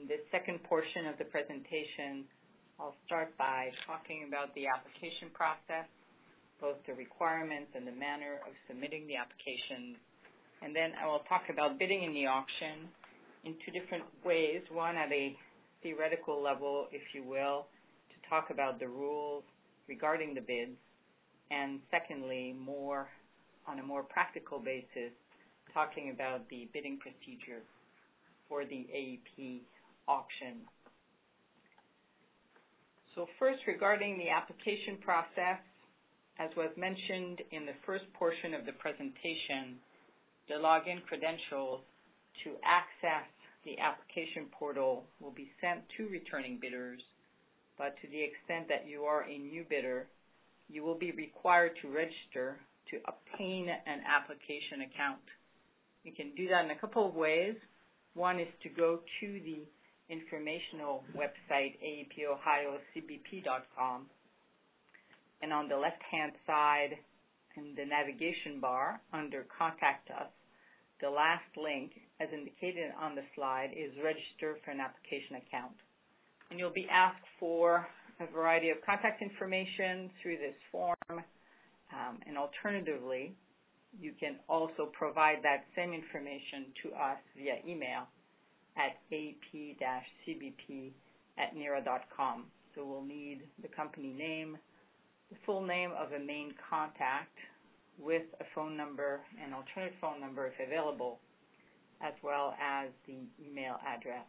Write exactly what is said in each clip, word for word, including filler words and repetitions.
In this second portion of the presentation, I'll start by talking about the application process, both the requirements and the manner of submitting the application. And then I will talk about bidding in the auction in two different ways. One at a theoretical level, if you will, to talk about the rules regarding the bids. And secondly, more on a more practical basis, talking about the bidding procedure for the A E P auction. So first, regarding the application process, as was mentioned in the first portion of the presentation, the login credentials to access the application portal will be sent to returning bidders, but to the extent that you are a new bidder, you will be required to register to obtain an application account. You can do that in a couple of ways. One is to go to the informational website, A E P Ohio C B P dot com, and on the left-hand side in the navigation bar under Contact Us, the last link, as indicated on the slide, is Register for an Application Account. And you'll be asked for a variety of contact information through this form, um, and alternatively, you can also provide that same information to us via email at A E P C B P at nera dot com. So we'll need the company name, the full name of a main contact with a phone number, an alternate phone number if available, as well as the email address.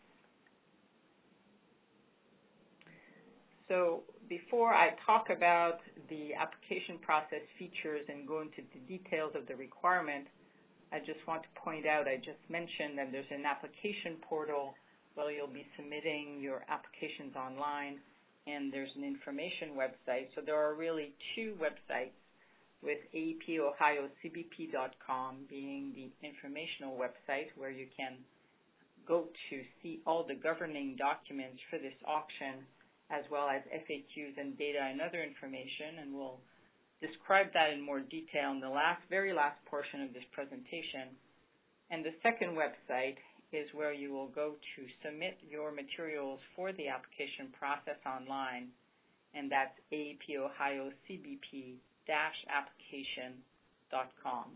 So before I talk about the application process features and go into the details of the requirement, I just want to point out, I just mentioned that there's an application portal where you'll be submitting your applications online, and there's an information website. So there are really two websites, with A E P Ohio C B P dot com being the informational website where you can go to see all the governing documents for this auction, as well as F A Qs and data and other information, and we'll describe that in more detail in the last, very last portion of this presentation. And the second website is where you will go to submit your materials for the application process online, and that's A E P Ohio C B P application dot com.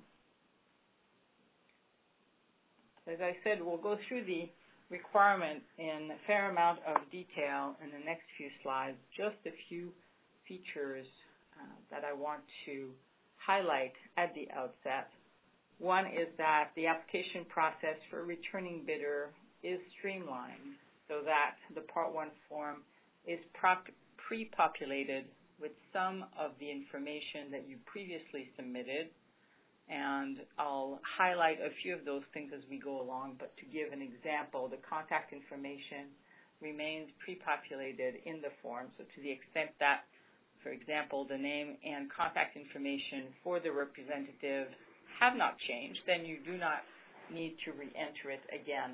As I said, we'll go through the requirement in a fair amount of detail in the next few slides. Just a few features uh, that I want to highlight at the outset. One is that the application process for a returning bidder is streamlined so that the Part one form is pre-populated with some of the information that you previously submitted, and I'll highlight a few of those things as we go along, but to give an example, the contact information remains pre-populated in the form, so to the extent that, for example, the name and contact information for the representative have not changed, then you do not need to re-enter it again.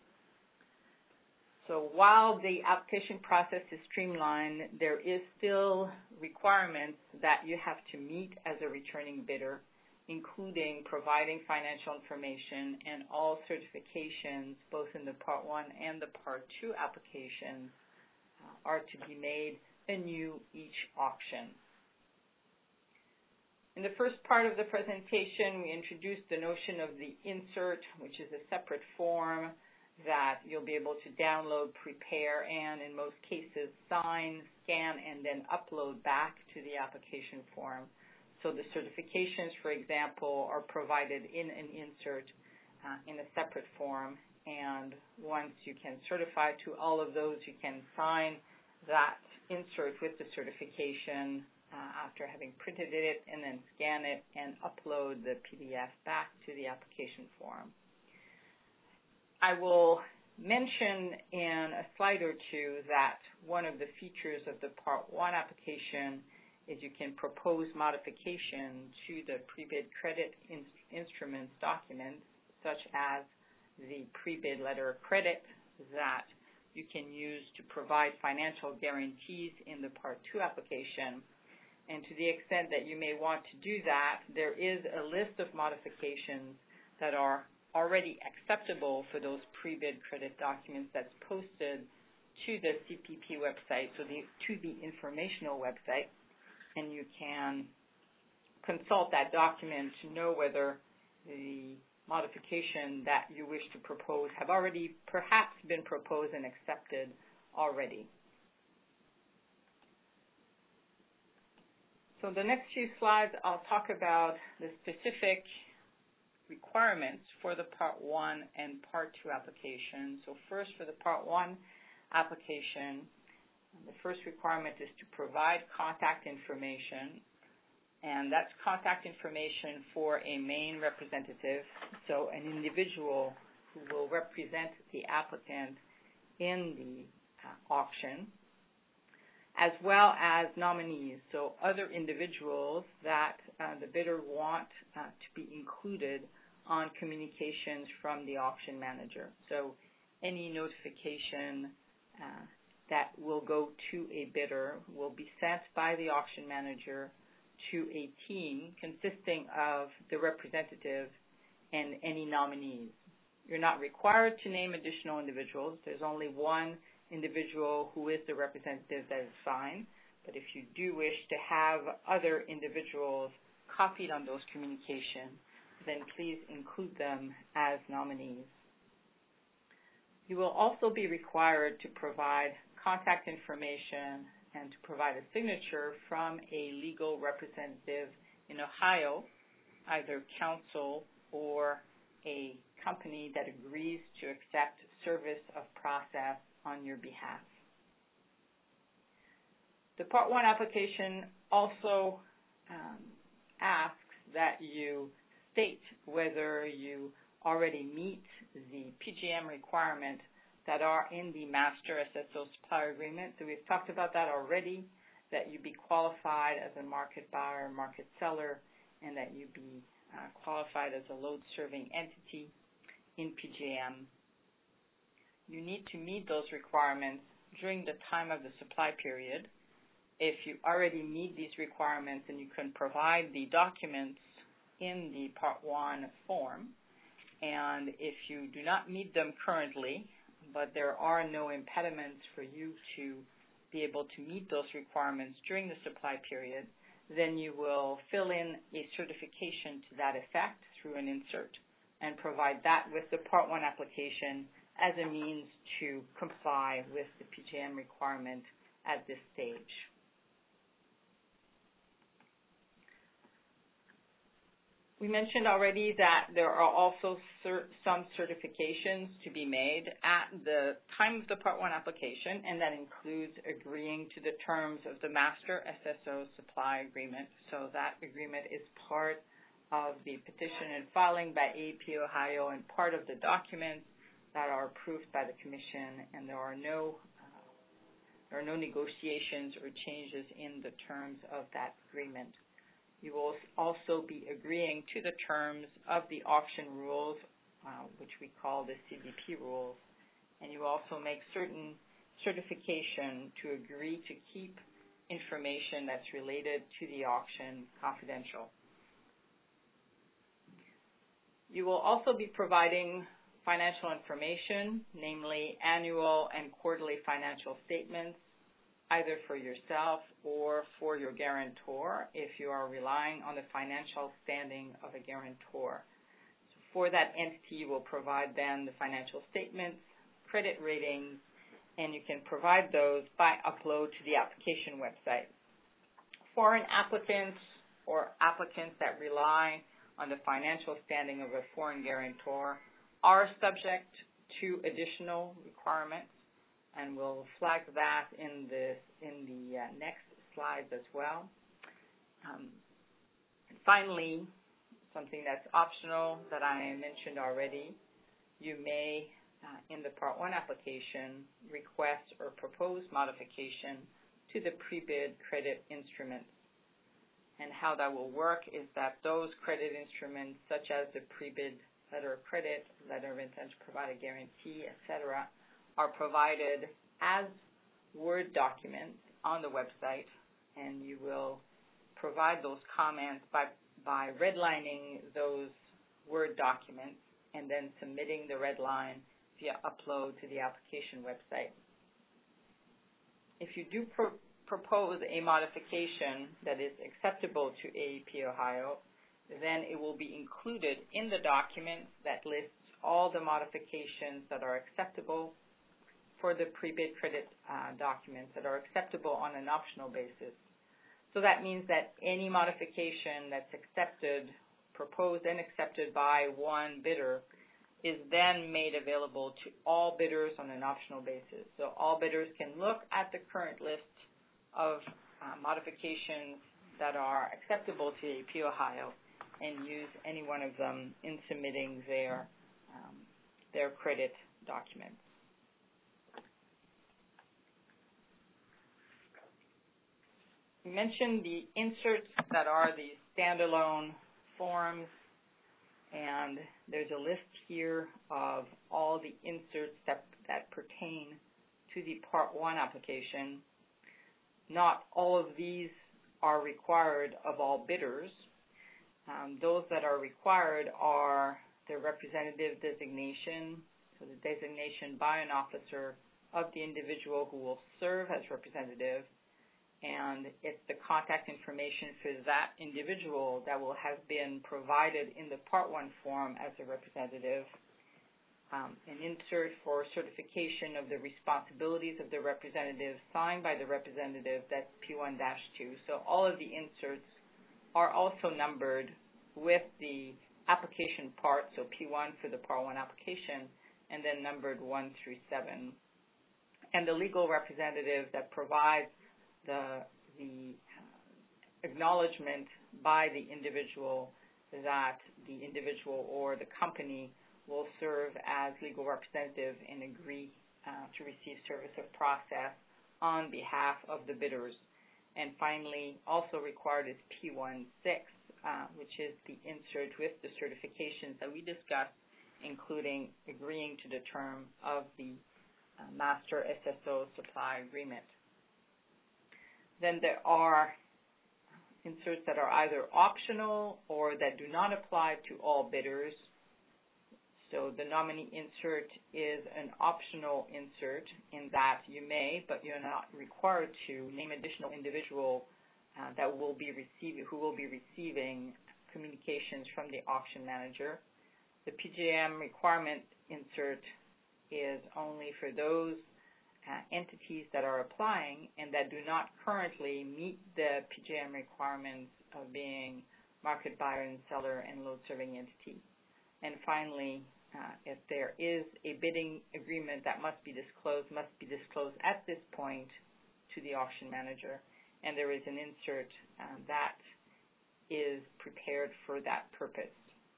So while the application process is streamlined, there is still requirements that you have to meet as a returning bidder, including providing financial information, and all certifications, both in the Part one and the Part two applications, uh, are to be made anew each auction. In the first part of the presentation, we introduced the notion of the insert, which is a separate form that you'll be able to download, prepare, and in most cases sign, scan, and then upload back to the application form. So the certifications, for example, are provided in an insert uh, in a separate form, and once you can certify to all of those, you can sign that insert with the certification uh, after having printed it, and then scan it and upload the P D F back to the application form. I will mention in a slide or two that one of the features of the Part one application is you can propose modification to the pre-bid credit in instruments document, such as the pre-bid letter of credit that you can use to provide financial guarantees in the Part two application. And to the extent that you may want to do that, there is a list of modifications that are already acceptable for those pre-bid credit documents that's posted to the C P P website, so the, to the informational website, and you can consult that document to know whether the modification that you wish to propose have already perhaps been proposed and accepted already. So the next few slides, I'll talk about the specific requirements for the Part one and Part two application. So first, for the Part one application, the first requirement is to provide contact information, and that's contact information for a main representative, so an individual who will represent the applicant in the uh, auction, as well as nominees, so other individuals that uh, the bidder want uh, to be included on communications from the auction manager. So any notification uh, that will go to a bidder will be sent by the auction manager to a team consisting of the representative and any nominees. You're not required to name additional individuals. There's only one individual who is the representative that is fine, but if you do wish to have other individuals copied on those communications, then please include them as nominees. You will also be required to provide contact information and to provide a signature from a legal representative in Ohio, either counsel or a company that agrees to accept service of process on your behalf. The Part one application also um, asks that you state whether you already meet the P G M requirements that are in the Master S S O Supplier Agreement. So we've talked about that already, that you be qualified as a market buyer, market seller, and that you be uh, qualified as a load-serving entity in P G M. You need to meet those requirements during the time of the supply period. If you already meet these requirements and you can provide the documents in the Part one form, and if you do not meet them currently, but there are no impediments for you to be able to meet those requirements during the supply period, then you will fill in a certification to that effect through an insert and provide that with the Part one application as a means to comply with the P G M requirement at this stage. We mentioned already that there are also cert some certifications to be made at the time of the Part one application, and that includes agreeing to the terms of the Master S S O Supply Agreement. So that agreement is part of the petition and filing by A E P Ohio and part of the documents that are approved by the Commission, and there are no uh, there are no negotiations or changes in the terms of that agreement. You will also be agreeing to the terms of the auction rules, uh, which we call the C D P rules, and you also make certain certification to agree to keep information that's related to the auction confidential. You will also be providing financial information, namely annual and quarterly financial statements, either for yourself or for your guarantor if you are relying on the financial standing of a guarantor. So for that entity, you will provide then the financial statements, credit ratings, and you can provide those by upload to the application website. Foreign applicants or applicants that rely on the financial standing of a foreign guarantor are subject to additional requirements, and we'll flag that in the, in the uh, next slides as well. Um, and finally, something that's optional that I mentioned already, you may, uh, in the Part one application, request or propose modification to the pre-bid credit instruments. And how that will work is that those credit instruments, such as the pre-bid letter of credit, letter of intent to provide a guarantee, et cetera, are provided as Word documents on the website, and you will provide those comments by, by redlining those Word documents and then submitting the red line via upload to the application website. If you do pro propose a modification that is acceptable to A E P Ohio, then it will be included in the document that lists all the modifications that are acceptable for the pre-bid credit uh, documents that are acceptable on an optional basis. So that means that any modification that's accepted, proposed and accepted by one bidder is then made available to all bidders on an optional basis. So all bidders can look at the current list of uh, modifications that are acceptable to A E P Ohio and use any one of them in submitting their, um, their credit documents. We mentioned the inserts that are the standalone forms, and there's a list here of all the inserts that, that pertain to the Part one application. Not all of these are required of all bidders. Um, those that are required are the representative designation, so the designation by an officer of the individual who will serve as representative, and it's the contact information for that individual that will have been provided in the Part one form as a representative, um, an insert for certification of the responsibilities of the representative signed by the representative, that's P one dash two. So all of the inserts are also numbered with the application part, so P one for the Part one application, and then numbered one through seven. And the legal representative that provides the, the acknowledgement by the individual that the individual or the company will serve as legal representative and agree uh, to receive service of process on behalf of the bidders. And finally, also required is P one six, uh, which is the insert with the certifications that we discussed, including agreeing to the term of the uh, Master S S O Supply Agreement. Then there are inserts that are either optional or that do not apply to all bidders. So the nominee insert is an optional insert in that you may, but you're not required to, name additional individual uh, that will be receiving, who will be receiving communications from the auction manager. The P J M requirement insert is only for those uh, entities that are applying and that do not currently meet the P J M requirements of being market buyer and seller and load serving entity. And finally, Uh, if there is a bidding agreement that must be disclosed, must be disclosed at this point to the auction manager, and there is an insert uh, that is prepared for that purpose.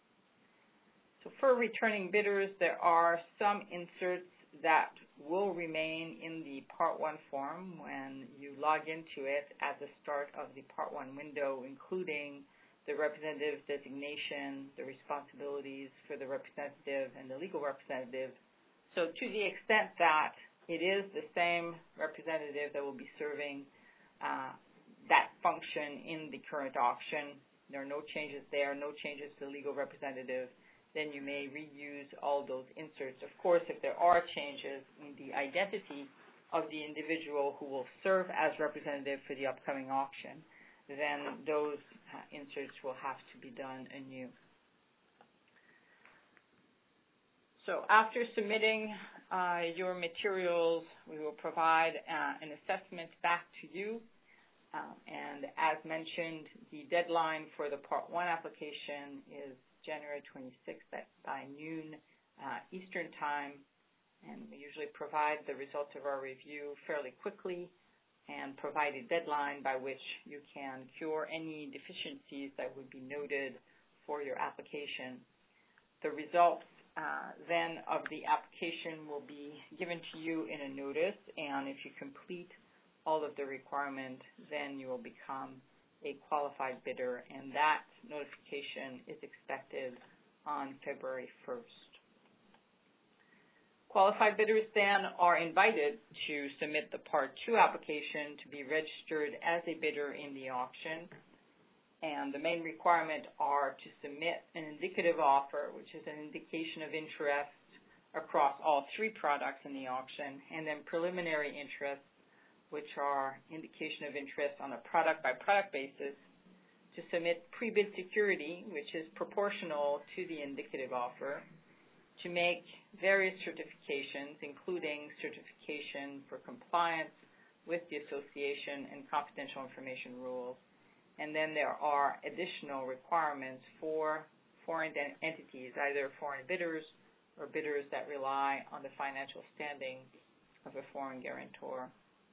So for returning bidders, there are some inserts that will remain in the Part one form when you log into it at the start of the Part one window, including the representative designation, the responsibilities for the representative and the legal representative. So to the extent that it is the same representative that will be serving uh, that function in the current auction, there are no changes there, no changes to the legal representative, then you may reuse all those inserts. Of course, if there are changes in the identity of the individual who will serve as representative for the upcoming auction, then those uh, inserts will have to be done anew. So after submitting uh, your materials, we will provide uh, an assessment back to you. Uh, and as mentioned, the deadline for the Part one application is January twenty-sixth at, by noon uh, Eastern Time. And we usually provide the results of our review fairly quickly and provide a deadline by which you can cure any deficiencies that would be noted for your application. The results uh, then of the application will be given to you in a notice, and if you complete all of the requirements, then you will become a qualified bidder, and that notification is expected on February first. Qualified bidders then are invited to submit the Part two application to be registered as a bidder in the auction. And the main requirements are to submit an indicative offer, which is an indication of interest across all three products in the auction, and then preliminary interest, which are indication of interest on a product-by-product basis, to submit pre-bid security, which is proportional to the indicative offer, to make various certifications, including certification for compliance with the association and confidential information rules. And then there are additional requirements for foreign entities, either foreign bidders or bidders that rely on the financial standing of a foreign guarantor.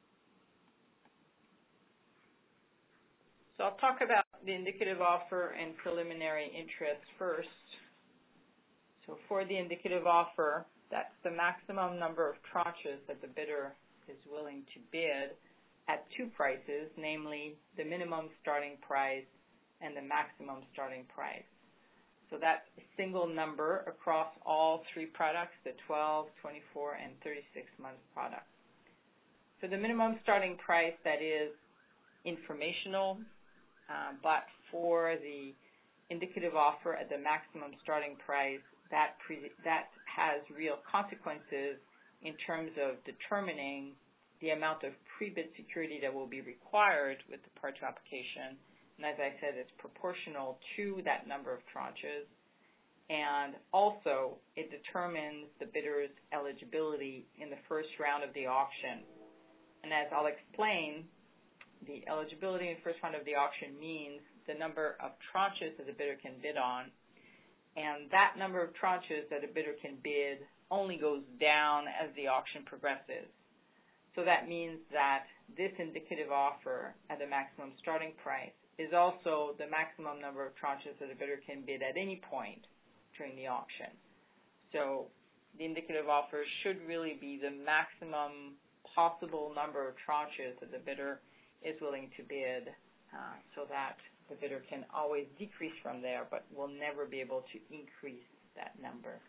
So I'll talk about the indicative offer and preliminary interest first. So for the indicative offer, that's the maximum number of tranches that the bidder is willing to bid at two prices, namely the minimum starting price and the maximum starting price. So that's a single number across all three products, the twelve, twenty-four, and thirty-six month products. So the minimum starting price, that is informational, uh, but for the indicative offer at the maximum starting price, that, pre- that has real consequences in terms of determining the amount of pre-bid security that will be required with the Part two application. And as I said, it's proportional to that number of tranches. And also, it determines the bidder's eligibility in the first round of the auction. And as I'll explain, the eligibility in the first round of the auction means the number of tranches that the bidder can bid on. And that number of tranches that a bidder can bid only goes down as the auction progresses. So that means that this indicative offer at the maximum starting price is also the maximum number of tranches that a bidder can bid at any point during the auction. So the indicative offer should really be the maximum possible number of tranches that the bidder is willing to bid, uh, so that the bidder can always decrease from there, but will never be able to increase that number.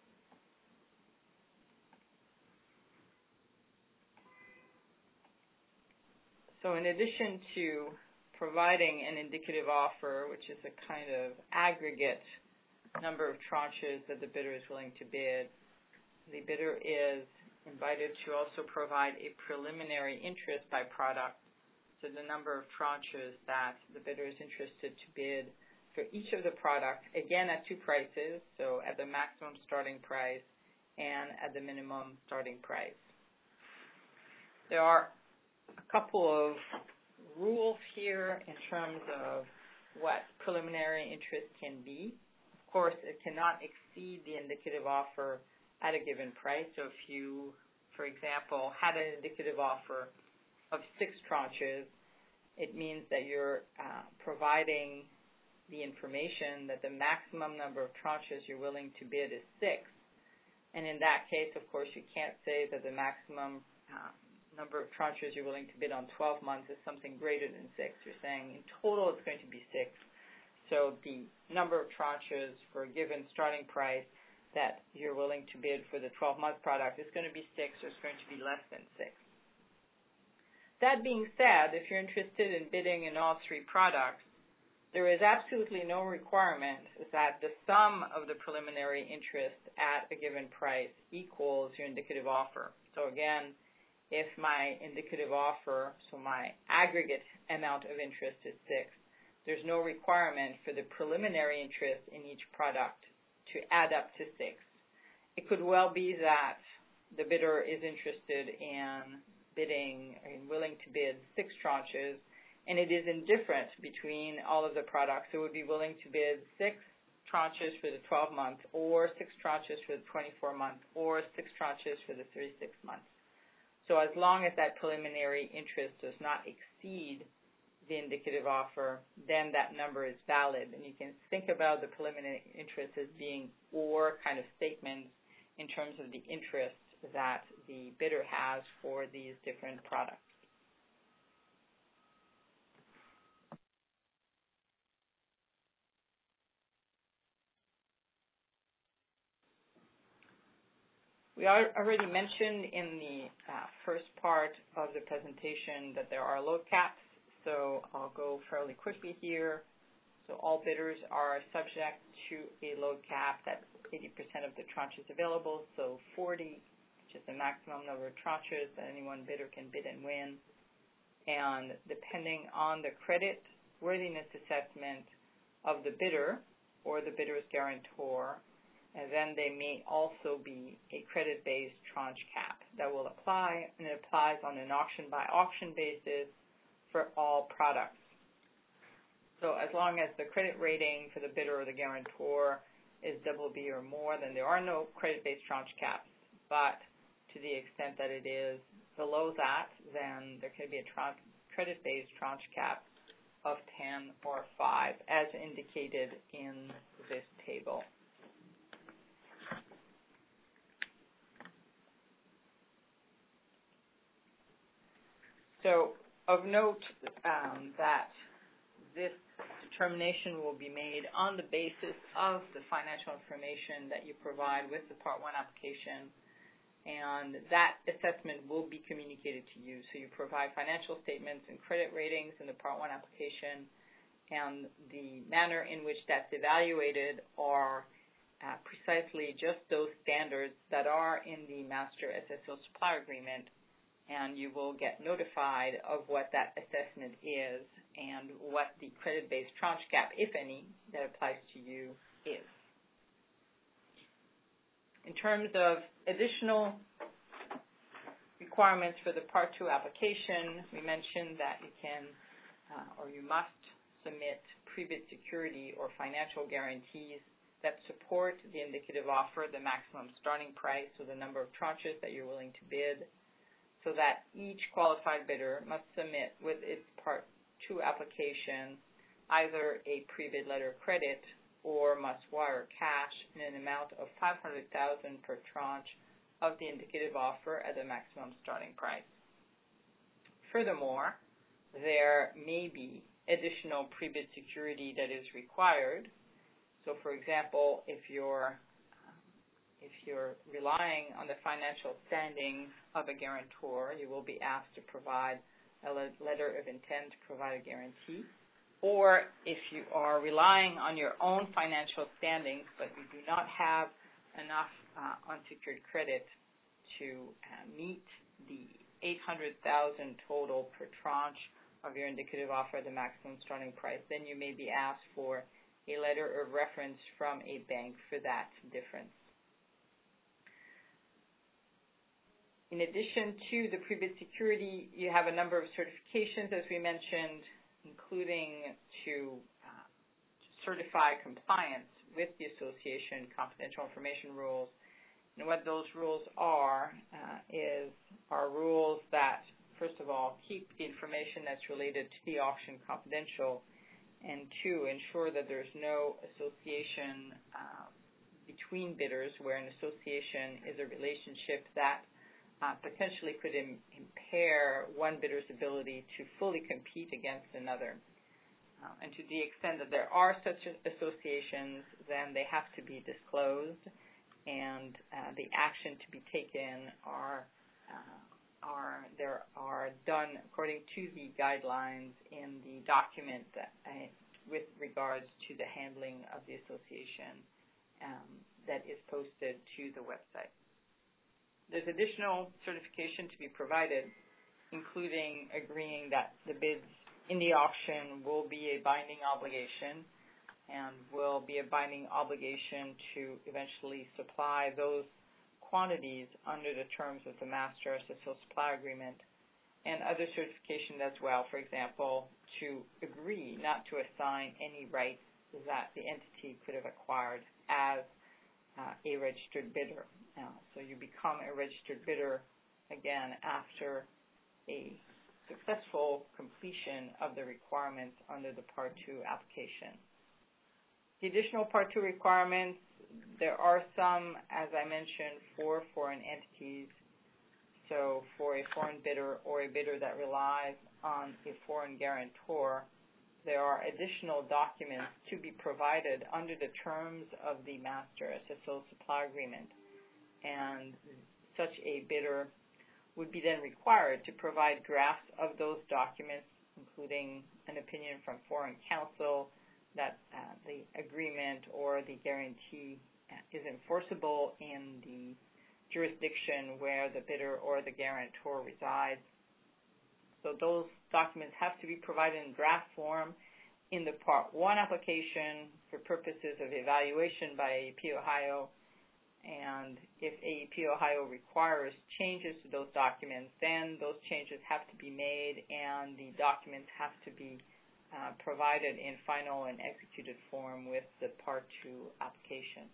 So in addition to providing an indicative offer, which is a kind of aggregate number of tranches that the bidder is willing to bid, the bidder is invited to also provide a preliminary interest by product, so the number of tranches that the bidder is interested to bid for each of the products, again at two prices, so at the maximum starting price and at the minimum starting price. There are a couple of rules here in terms of what preliminary interest can be. Of course, it cannot exceed the indicative offer at a given price. So if you, for example, had an indicative offer of six tranches, it means that you're uh, providing the information that the maximum number of tranches you're willing to bid is six. And in that case, of course, you can't say that the maximum uh, number of tranches you're willing to bid on twelve months is something greater than six. You're saying in total it's going to be six. So the number of tranches for a given starting price that you're willing to bid for the twelve month product is going to be six, or it's going to be less than six. That being said, if you're interested in bidding in all three products, there is absolutely no requirement that the sum of the preliminary interest at a given price equals your indicative offer. So again, if my indicative offer, so my aggregate amount of interest is six, there's no requirement for the preliminary interest in each product to add up to six. It could well be that the bidder is interested in bidding and willing to bid six tranches, and it is indifferent between all of the products. So it would be willing to bid six tranches for the twelve month, or six tranches for the twenty-four month, or six tranches for the thirty-six months. So as long as that preliminary interest does not exceed the indicative offer, then that number is valid. And you can think about the preliminary interest as being or kind of statements in terms of the interest that the bidder has for these different products. We already mentioned in the uh, first part of the presentation that there are load caps, so I'll go fairly quickly here. So all bidders are subject to a load cap that eighty percent of the tranches available, so forty, which is the maximum number of tranches that any one bidder can bid and win. And depending on the credit worthiness assessment of the bidder or the bidder's guarantor, and then there may also be a credit-based tranche cap that will apply, and it applies on an auction-by-auction basis for all products. So as long as the credit rating for the bidder or the guarantor is double B or more, then there are no credit-based tranche caps. But to the extent that it is below that, then there can be a tran- credit-based tranche cap of ten or five, as indicated in this table. So of note um, that this determination will be made on the basis of the financial information that you provide with the Part one application, and that assessment will be communicated to you. So you provide financial statements and credit ratings in the Part one application, and the manner in which that's evaluated are uh, precisely just those standards that are in the Master S S O Supply Agreement, and you will get notified of what that assessment is and what the credit-based tranche cap, if any, that applies to you is. In terms of additional requirements for the Part two application, we mentioned that you can uh, or you must submit pre-bid security or financial guarantees that support the indicative offer, the maximum starting price, or the number of tranches that you're willing to bid, so that each qualified bidder must submit with its Part two application either a pre-bid letter of credit or must wire cash in an amount of five hundred thousand dollars per tranche of the indicative offer at the maximum starting price. Furthermore, there may be additional pre-bid security that is required. So, for example, if you're If you're relying on the financial standing of a guarantor, you will be asked to provide a letter of intent to provide a guarantee. Or if you are relying on your own financial standings, but you do not have enough uh, unsecured credit to uh, meet the eight hundred thousand dollars total per tranche of your indicative offer at the maximum starting price, then you may be asked for a letter of reference from a bank for that difference. In addition to the pre-bid security, you have a number of certifications, as we mentioned, including to uh, certify compliance with the association confidential information rules. And what those rules are uh, is are rules that, first of all, keep the information that's related to the auction confidential, and two, ensure that there's no association uh, between bidders, where an association is a relationship that Uh, potentially could im- impair one bidder's ability to fully compete against another. Uh, and to the extent that there are such associations, then they have to be disclosed, and uh, the action to be taken are uh, are there are done according to the guidelines in the document that, uh, with regards to the handling of the association um, that is posted to the website. There's additional certification to be provided, including agreeing that the bids in the auction will be a binding obligation and will be a binding obligation to eventually supply those quantities under the terms of the Master S S O Supply Agreement, and other certification as well, for example, to agree not to assign any rights that the entity could have acquired as uh, a registered bidder. Now, so you become a registered bidder, again, after a successful completion of the requirements under the Part two application. The additional Part two requirements, there are some, as I mentioned, for foreign entities. So for a foreign bidder or a bidder that relies on a foreign guarantor, there are additional documents to be provided under the terms of the Master S S O Supply Agreement. And such a bidder would be then required to provide drafts of those documents, including an opinion from foreign counsel, that uh, the agreement or the guarantee is enforceable in the jurisdiction where the bidder or the guarantor resides. So those documents have to be provided in draft form in the Part one application for purposes of evaluation by A E P Ohio. And if A E P Ohio requires changes to those documents, then those changes have to be made and the documents have to be uh, provided in final and executed form with the Part two application.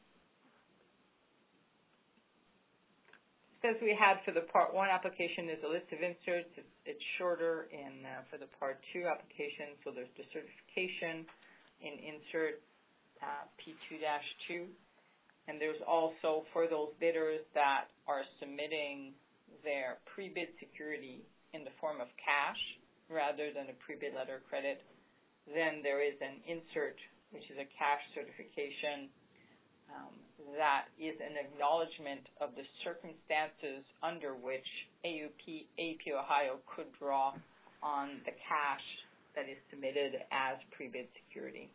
As we had for the Part one application, there's a list of inserts. It's, it's shorter in uh, for the Part two application, so there's the certification in insert uh, P two dash two. And there's also, for those bidders that are submitting their pre-bid security in the form of cash rather than a pre-bid letter of credit, then there is an insert, which is a cash certification um, that is an acknowledgement of the circumstances under which A E P, A E P Ohio could draw on the cash that is submitted as pre-bid security.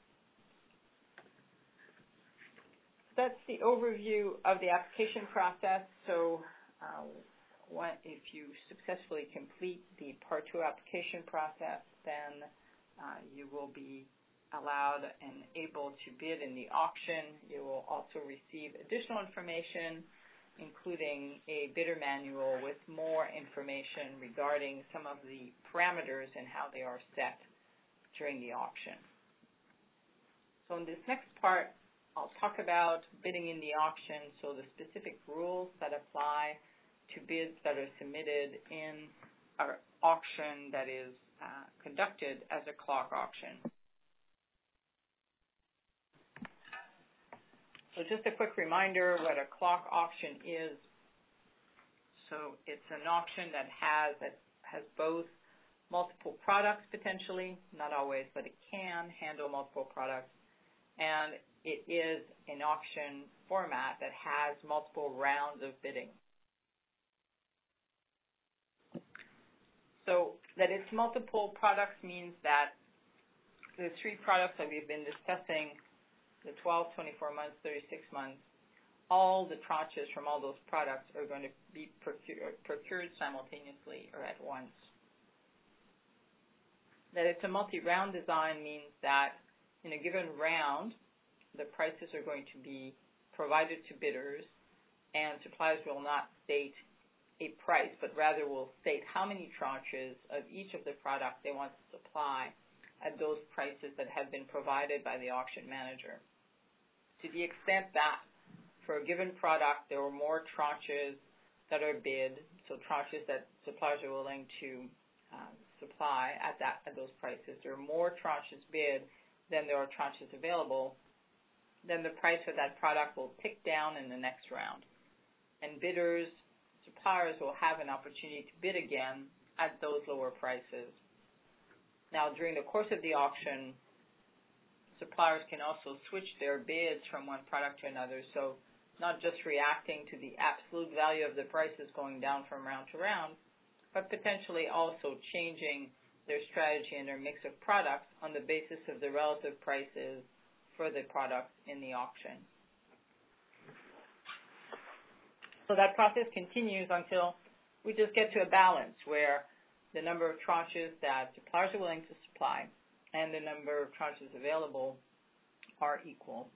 That's the overview of the application process. So uh, what, if you successfully complete the Part two application process, then uh, you will be allowed and able to bid in the auction. You will also receive additional information, including a bidder manual with more information regarding some of the parameters and how they are set during the auction. So in this next part, I'll talk about bidding in the auction, so the specific rules that apply to bids that are submitted in our auction that is uh, conducted as a clock auction. So just a quick reminder what a clock auction is. So it's an auction that has, that has both multiple products potentially, not always, but it can handle multiple products. And it is an auction format that has multiple rounds of bidding. So that it's multiple products means that the three products that we've been discussing, the twelve, twenty-four months, thirty-six months, all the tranches from all those products are going to be procured, procured simultaneously or at once. That it's a multi-round design means that in a given round, the prices are going to be provided to bidders, and suppliers will not state a price, but rather will state how many tranches of each of the products they want to supply at those prices that have been provided by the auction manager. To the extent that for a given product there are more tranches that are bid, so tranches that suppliers are willing to uh, supply at, that, at those prices, there are more tranches bid than there are tranches available, then the price for that product will tick down in the next round. And bidders, suppliers will have an opportunity to bid again at those lower prices. Now, during the course of the auction, suppliers can also switch their bids from one product to another, so not just reacting to the absolute value of the prices going down from round to round, but potentially also changing their strategy and their mix of products on the basis of the relative prices for the products in the auction. So that process continues until we just get to a balance where the number of tranches that suppliers are willing to supply and the number of tranches available are equal.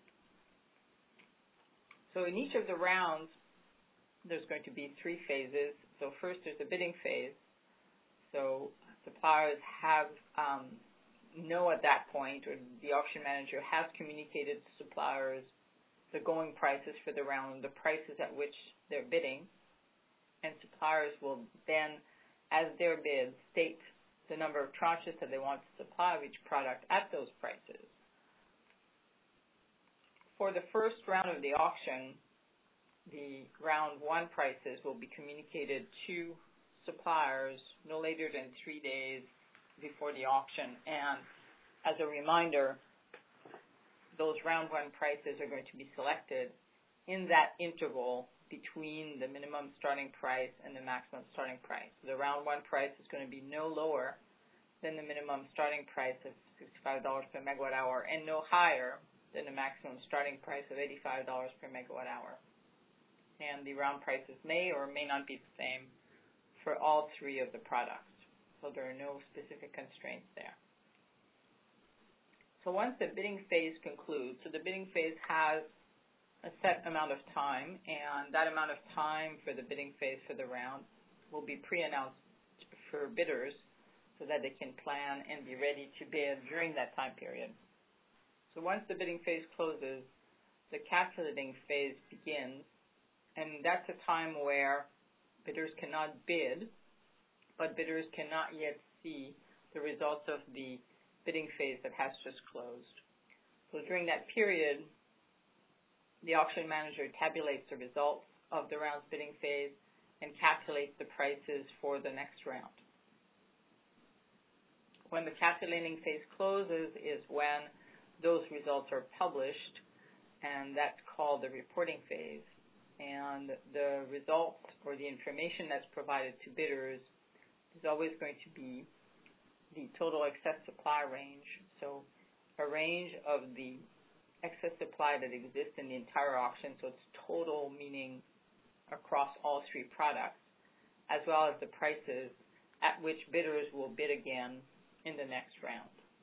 So in each of the rounds, there's going to be three phases. So first there's the bidding phase. So suppliers have um, know at that point, or the auction manager has communicated to suppliers the going prices for the round, the prices at which they're bidding, and suppliers will then, as their bid, state the number of tranches that they want to supply of each product at those prices. For the first round of the auction, the round one prices will be communicated to suppliers no later than three days before the auction. And as a reminder, those round one prices are going to be selected in that interval between the minimum starting price and the maximum starting price. The round one price is going to be no lower than the minimum starting price of sixty-five dollars per megawatt hour and no higher than the maximum starting price of eighty-five dollars per megawatt hour. And the round prices may or may not be the same for all three of the products. So there are no specific constraints there. So once the bidding phase concludes, so the bidding phase has a set amount of time, and that amount of time for the bidding phase for the round will be pre-announced for bidders so that they can plan and be ready to bid during that time period. So once the bidding phase closes, the calculating phase begins, and that's a time where bidders cannot bid, but bidders cannot yet see the results of the bidding phase that has just closed. So during that period, the auction manager tabulates the results of the round's bidding phase and calculates the prices for the next round. When the calculating phase closes is when those results are published, and that's called the reporting phase. And the results or the information that's provided to bidders is always going to be the total excess supply range. So a range of the excess supply that exists in the entire auction, so it's total meaning across all three products, as well as the prices at which bidders will bid again in the next round.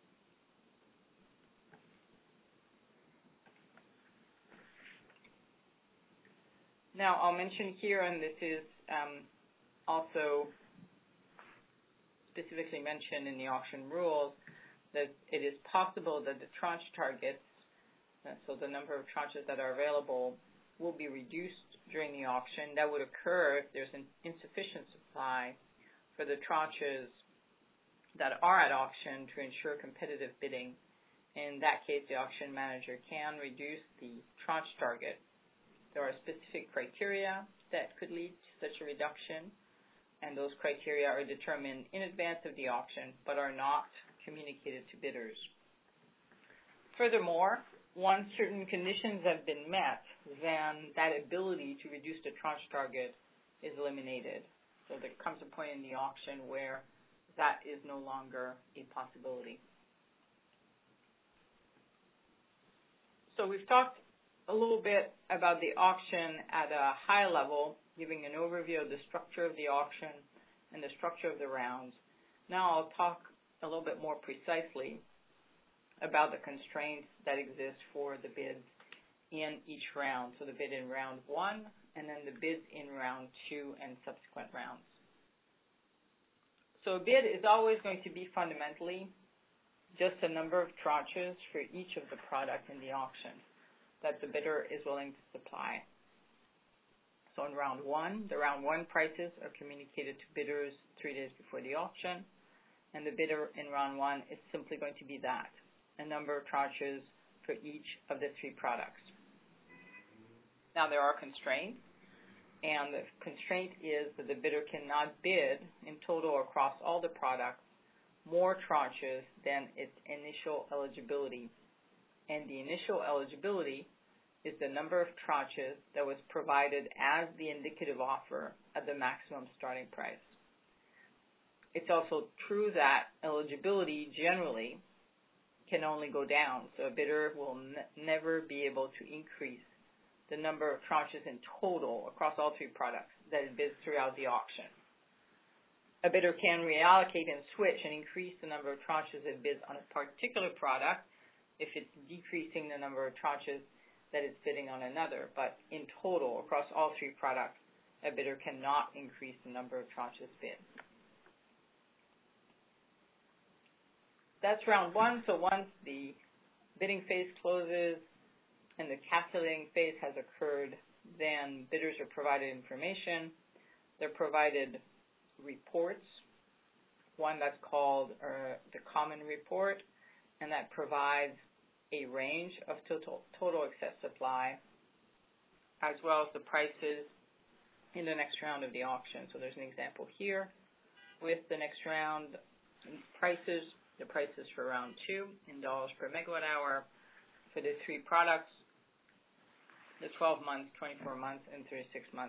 Now, I'll mention here, and this is um, also specifically mentioned in the auction rules, that it is possible that the tranche targets, uh, so the number of tranches that are available, will be reduced during the auction. That would occur if there's an insufficient supply for the tranches that are at auction to ensure competitive bidding. In that case, the auction manager can reduce the tranche target. There are specific criteria that could lead to such a reduction, and those criteria are determined in advance of the auction but are not communicated to bidders. Furthermore, once certain conditions have been met, then that ability to reduce the tranche target is eliminated. So there comes a point in the auction where that is no longer a possibility. So we've talked a little bit about the auction at a high level, giving an overview of the structure of the auction and the structure of the rounds. Now I'll talk a little bit more precisely about the constraints that exist for the bids in each round. So the bid in round one, and then the bids in round two and subsequent rounds. So a bid is always going to be fundamentally just a number of tranches for each of the product in the auction that the bidder is willing to supply. So in round one, the round one prices are communicated to bidders three days before the auction, and the bidder in round one is simply going to be that, a number of tranches for each of the three products. Now there are constraints, and the constraint is that the bidder cannot bid in total across all the products more tranches than its initial eligibility. And the initial eligibility is the number of tranches that was provided as the indicative offer at the maximum starting price. It's also true that eligibility generally can only go down, so a bidder will ne never be able to increase the number of tranches in total across all three products that it bids throughout the auction. A bidder can reallocate and switch and increase the number of tranches it bids on a particular product if it's decreasing the number of tranches that it's bidding on another. But in total, across all three products, a bidder cannot increase the number of tranches bid. That's round one. So once the bidding phase closes and the calculating phase has occurred, then bidders are provided information. They're provided reports, one that's called uh, the common report, and that provides a range of total, total excess supply, as well as the prices in the next round of the auction. So there's an example here with the next round prices, the prices for round two in dollars per megawatt hour for the three products, the twelve months, twenty-four months, and thirty-six months.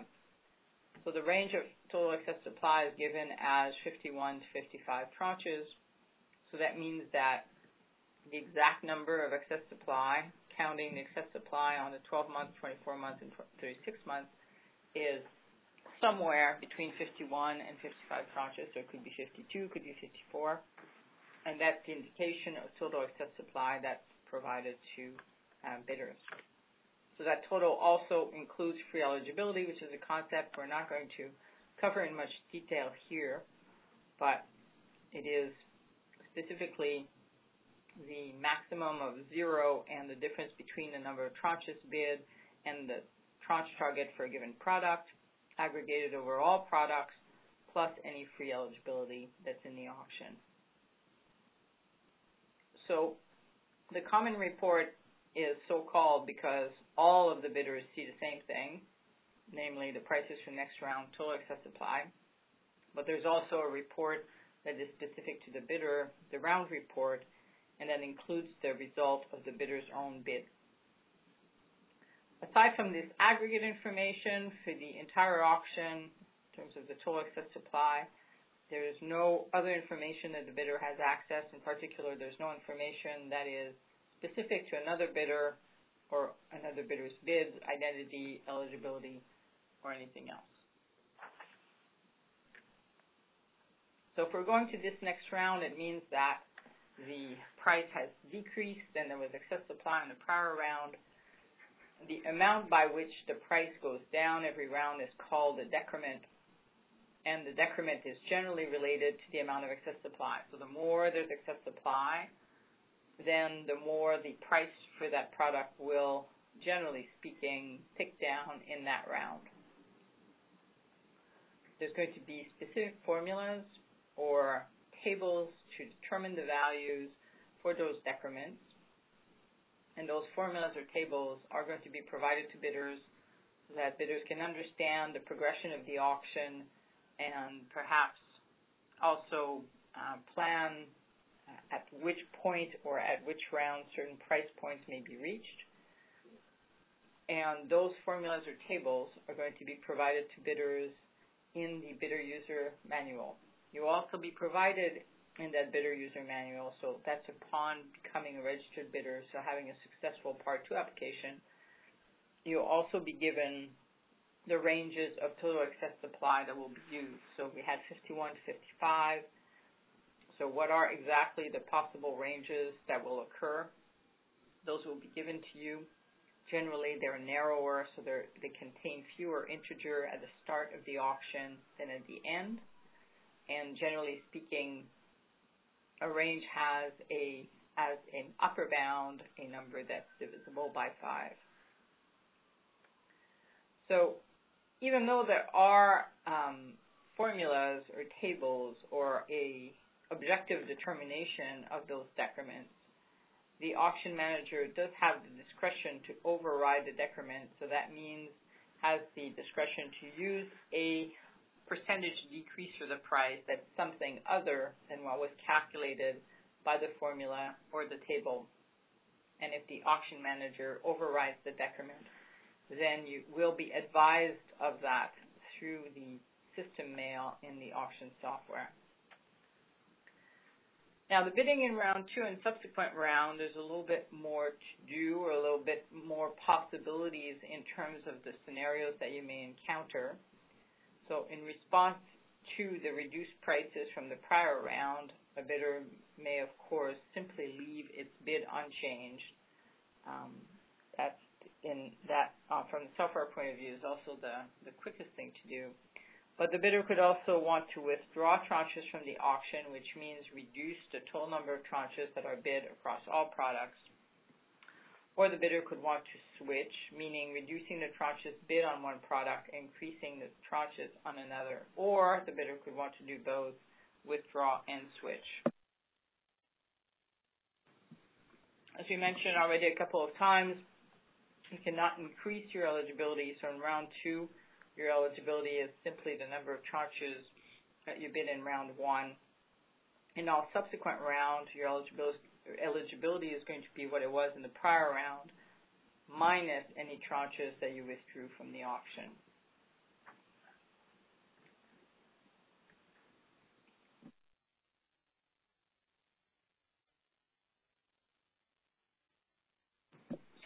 So the range of total excess supply is given as fifty-one to fifty-five tranches So that means that the exact number of excess supply, counting the excess supply on the twelve months, twenty-four months, and thirty-six months, is somewhere between fifty-one and fifty-five tranches. So it could be fifty-two, could be fifty-four. And that's the indication of total excess supply that's provided to uh, bidders. So that total also includes free eligibility, which is a concept we're not going to cover in much detail here, but it is specifically the maximum of zero and the difference between the number of tranches bid and the tranche target for a given product, aggregated over all products, plus any free eligibility that's in the auction. So the common report is so-called because all of the bidders see the same thing, namely the prices for next round, total excess supply. But there's also a report that is specific to the bidder, the round report, and that includes the result of the bidder's own bid. Aside from this aggregate information for the entire auction, in terms of the total excess supply, there is no other information that the bidder has access. In particular, there's no information that is specific to another bidder or another bidder's bids, identity, eligibility, or anything else. So if we're going to this next round, it means that the price has decreased and there was excess supply in the prior round. The amount by which the price goes down every round is called a decrement, and the decrement is generally related to the amount of excess supply. So the more there's excess supply, then the more the price for that product will, generally speaking, tick down in that round. There's going to be specific formulas or tables to determine the values for those decrements, and those formulas or tables are going to be provided to bidders so that bidders can understand the progression of the auction and perhaps also uh, plan at which point or at which round certain price points may be reached. And those formulas or tables are going to be provided to bidders in the bidder user manual. You'll also be provided in that bidder user manual, so that's upon becoming a registered bidder, so having a successful Part two application. You'll also be given the ranges of total excess supply that will be used. So we had fifty-one to fifty-five. So what are exactly the possible ranges that will occur? Those will be given to you. Generally, they're narrower, so they're, they contain fewer integer at the start of the auction than at the end. And generally speaking, a range has a as an upper bound a number that's divisible by five. So even though there are um, formulas or tables or a objective determination of those decrements, the auction manager does have the discretion to override the decrement. So that means has the discretion to use a percentage decrease for the price that's something other than what was calculated by the formula or the table. And if the auction manager overrides the decrement, then you will be advised of that through the system mail in the auction software. Now, the bidding in round two and subsequent round, there's a little bit more to do or a little bit more possibilities in terms of the scenarios that you may encounter. So in response to the reduced prices from the prior round, a bidder may, of course, simply leave its bid unchanged. Um, that's in that, uh, from the software point of view, is also the, the quickest thing to do. But the bidder could also want to withdraw tranches from the auction, which means reduce the total number of tranches that are bid across all products. Or the bidder could want to switch, meaning reducing the tranches bid on one product, increasing the tranches on another. Or the bidder could want to do both, withdraw and switch. As we mentioned already a couple of times, you cannot increase your eligibility. So in round two, your eligibility is simply the number of tranches that you bid in round one. In all subsequent rounds, your eligibility, eligibility is going to be what it was in the prior round, minus any tranches that you withdrew from the auction.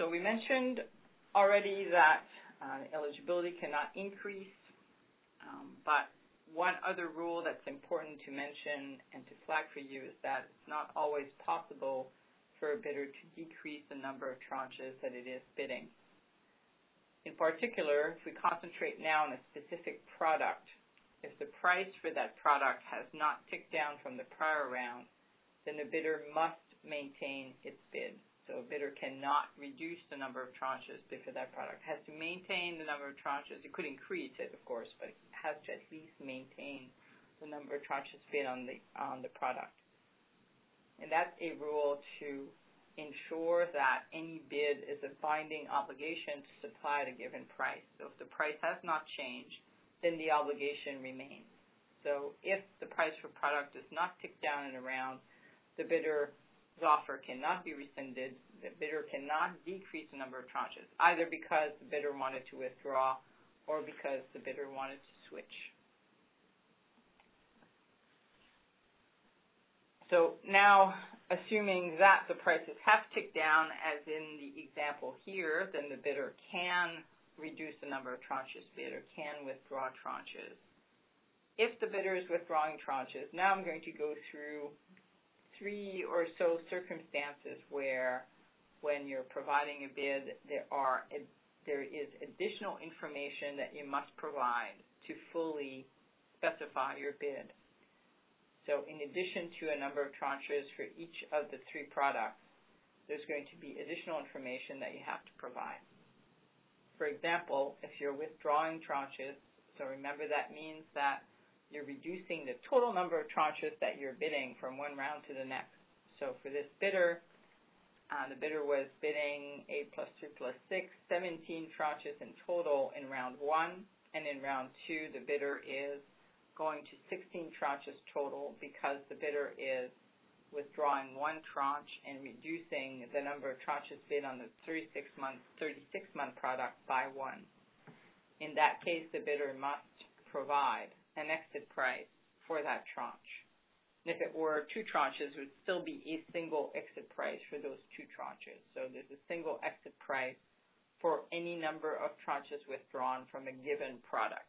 So we mentioned already that uh, eligibility cannot increase, um, but one other rule that's important to mention and to flag for you is that it's not always possible for a bidder to decrease the number of tranches that it is bidding. In particular, if we concentrate now on a specific product, if the price for that product has not ticked down from the prior round, then the bidder must maintain its bid. So a bidder cannot reduce the number of tranches bid for that product. It has to maintain the number of tranches. It could increase it, of course, but it has to at least maintain the number of tranches bid on the on the product. And that's a rule to ensure that any bid is a binding obligation to supply at a given price. So if the price has not changed, then the obligation remains. So if the price for product does not tick down in a round, the bidder's offer cannot be rescinded. The bidder cannot decrease the number of tranches, either because the bidder wanted to withdraw or because the bidder wanted to switch. So now, assuming that the prices have ticked down, as in the example here, then the bidder can reduce the number of tranches bid or can withdraw tranches. If the bidder is withdrawing tranches, now I'm going to go through three or so circumstances where when you're providing a bid, there are a, there is additional information that you must provide to fully specify your bid. So in addition to a number of tranches for each of the three products, there's going to be additional information that you have to provide. For example, if you're withdrawing tranches, so remember that means that you're reducing the total number of tranches that you're bidding from one round to the next. So for this bidder, uh, the bidder was bidding eight plus two plus six, seventeen tranches in total in round one, and in round two, the bidder is going to sixteen tranches total because the bidder is withdrawing one tranche and reducing the number of tranches bid on the thirty-six month, thirty-six month product by one. In that case, the bidder must provide an exit price for that tranche. And if it were two tranches, it would still be a single exit price for those two tranches. So there's a single exit price for any number of tranches withdrawn from a given product.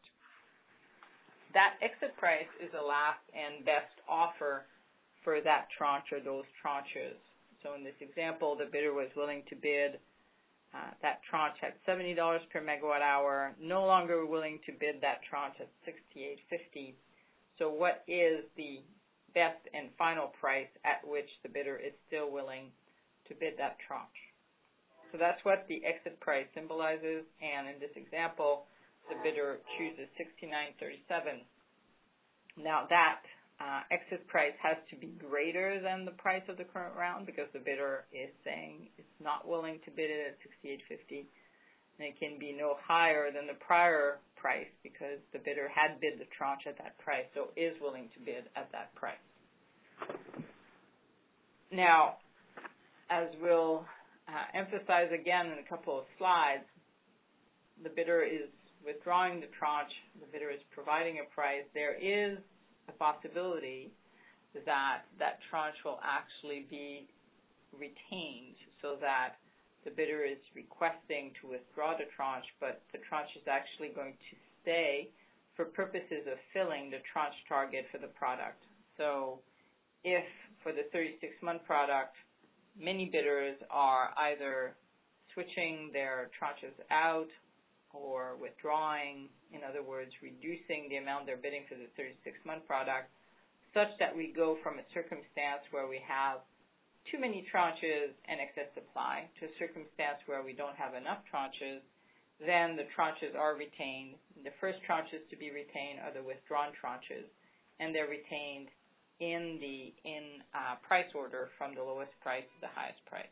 That exit price is the last and best offer for that tranche or those tranches. So in this example, the bidder was willing to bid Uh, that tranche at seventy dollars per megawatt hour, no longer willing to bid that tranche at sixty-eight fifty. So what is the best and final price at which the bidder is still willing to bid that tranche? So that's what the exit price symbolizes, and in this example, the bidder chooses sixty-nine thirty-seven. Now that Uh, exit price has to be greater than the price of the current round because the bidder is saying it's not willing to bid it at sixty-eight fifty, and it can be no higher than the prior price because the bidder had bid the tranche at that price, so is willing to bid at that price. Now, as we'll uh, emphasize again in a couple of slides, the bidder is withdrawing the tranche, the bidder is providing a price. There is a possibility that that tranche will actually be retained so that the bidder is requesting to withdraw the tranche, but the tranche is actually going to stay for purposes of filling the tranche target for the product. So if for the thirty-six month product, many bidders are either switching their tranches out or withdrawing, in other words, reducing the amount they're bidding for the thirty-six month product, such that we go from a circumstance where we have too many tranches and excess supply to a circumstance where we don't have enough tranches, then the tranches are retained. The first tranches to be retained are the withdrawn tranches, and they're retained in the in uh, price order from the lowest price to the highest price.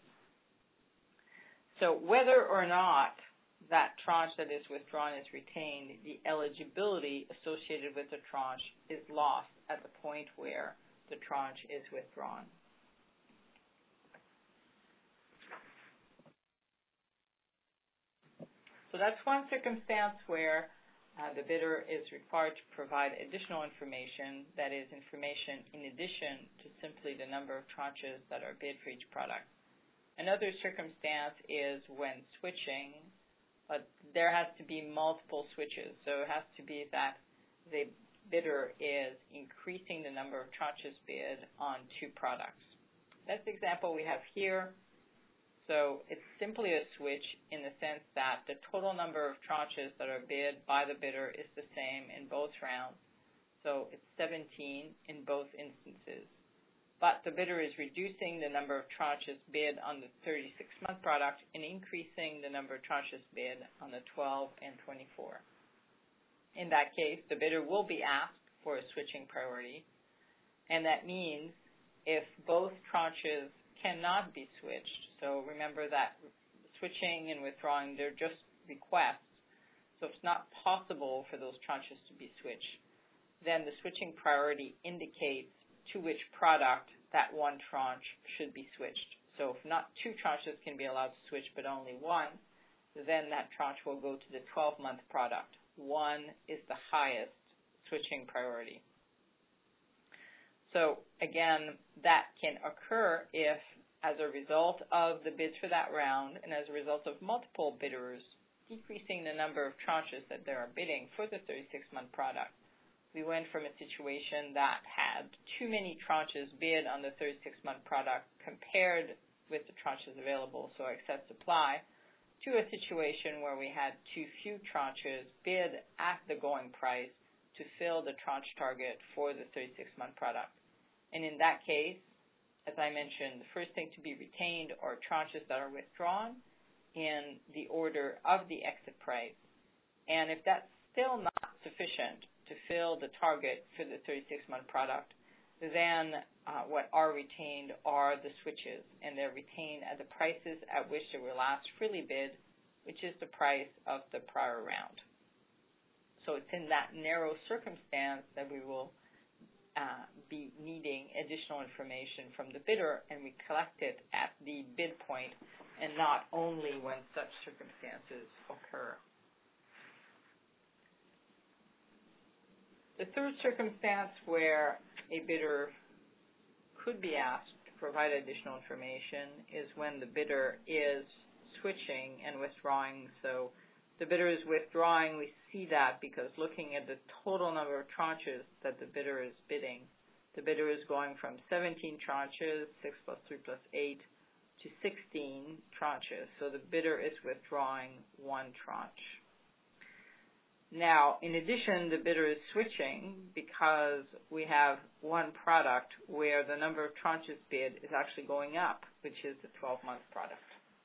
So whether or not that tranche that is withdrawn is retained, the eligibility associated with the tranche is lost at the point where the tranche is withdrawn. So that's one circumstance where uh, the bidder is required to provide additional information, that is information in addition to simply the number of tranches that are bid for each product. Another circumstance is when switching, but there has to be multiple switches. So it has to be that the bidder is increasing the number of tranches bid on two products. That's the example we have here. So it's simply a switch in the sense that the total number of tranches that are bid by the bidder is the same in both rounds. So it's seventeen in both instances. But the bidder is reducing the number of tranches bid on the thirty-six month product and increasing the number of tranches bid on the twelve and twenty-four. In that case, the bidder will be asked for a switching priority, and that means if both tranches cannot be switched, so remember that switching and withdrawing, they're just requests, so if it's not possible for those tranches to be switched, then the switching priority indicates to which product that one tranche should be switched. So if not two tranches can be allowed to switch but only one, then that tranche will go to the twelve month product. One is the highest switching priority. So again, that can occur if, as a result of the bids for that round and as a result of multiple bidders decreasing the number of tranches that they are bidding for the thirty-six month product, we went from a situation that had too many tranches bid on the thirty-six month product compared with the tranches available, so excess supply, to a situation where we had too few tranches bid at the going price to fill the tranche target for the thirty-six month product. And in that case, as I mentioned, the first thing to be retained are tranches that are withdrawn in the order of the exit price. And if that's still not sufficient to fill the target for the thirty-six month product, then uh, what are retained are the switches, and they're retained at the prices at which they were last freely bid, which is the price of the prior round. So it's in that narrow circumstance that we will uh, be needing additional information from the bidder, and we collect it at the bid point and not only when such circumstances occur. The third circumstance where a bidder could be asked to provide additional information is when the bidder is switching and withdrawing. So the bidder is withdrawing. We see that because looking at the total number of tranches that the bidder is bidding, the bidder is going from seventeen tranches, six plus three plus eight, to sixteen tranches. So the bidder is withdrawing one tranche. Now, in addition, the bidder is switching because we have one product where the number of tranches bid is actually going up, which is the twelve month product.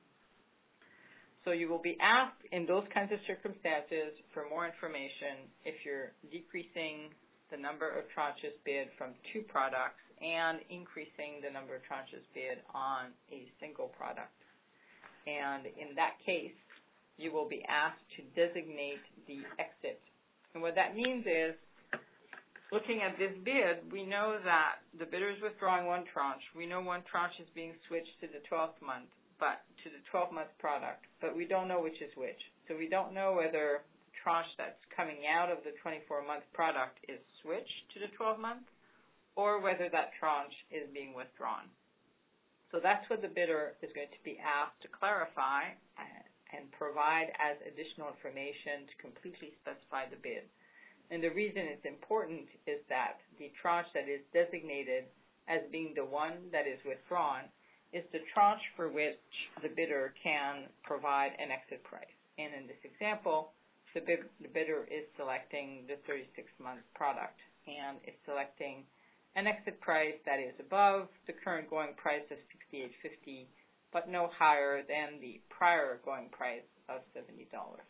So you will be asked in those kinds of circumstances for more information if you're decreasing the number of tranches bid from two products and increasing the number of tranches bid on a single product. And in that case, you will be asked to designate the exit. And what that means is, looking at this bid, we know that the bidder is withdrawing one tranche. We know one tranche is being switched to the twelfth month, but to the twelve month product, but we don't know which is which. So we don't know whether the tranche that's coming out of the twenty-four month product is switched to the twelve month or whether that tranche is being withdrawn. So that's what the bidder is going to be asked to clarify and provide as additional information to completely specify the bid. And the reason it's important is that the tranche that is designated as being the one that is withdrawn is the tranche for which the bidder can provide an exit price. And in this example, the, bid, the bidder is selecting the thirty-six month product and is selecting an exit price that is above the current going price of sixty-eight fifty, but no higher than the prior going price of seventy dollars.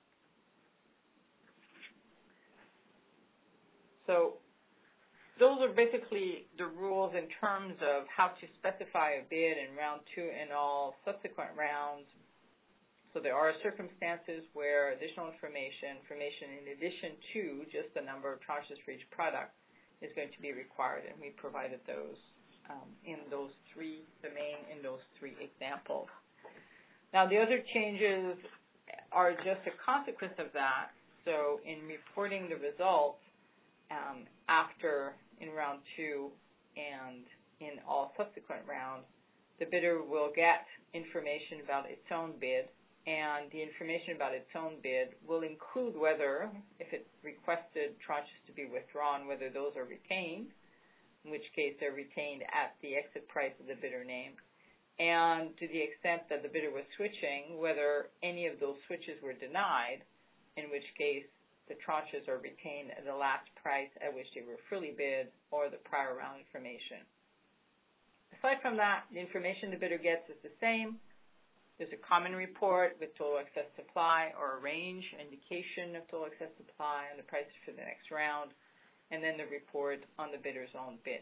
So those are basically the rules in terms of how to specify a bid in round two and all subsequent rounds. So there are circumstances where additional information, information in addition to just the number of tranches for each product is going to be required, and we provided those Um, in those three, the main in those three examples. Now, the other changes are just a consequence of that. So in reporting the results um, after in round two and in all subsequent rounds, the bidder will get information about its own bid, and the information about its own bid will include whether, if it requested tranches to be withdrawn, whether those are retained, in which case they're retained at the exit price of the bidder named, and to the extent that the bidder was switching, whether any of those switches were denied, in which case the tranches are retained at the last price at which they were freely bid or the prior round information. Aside from that, the information the bidder gets is the same. There's a common report with total excess supply or a range indication of total excess supply and the prices for the next round, and then the report on the bidder's own bid.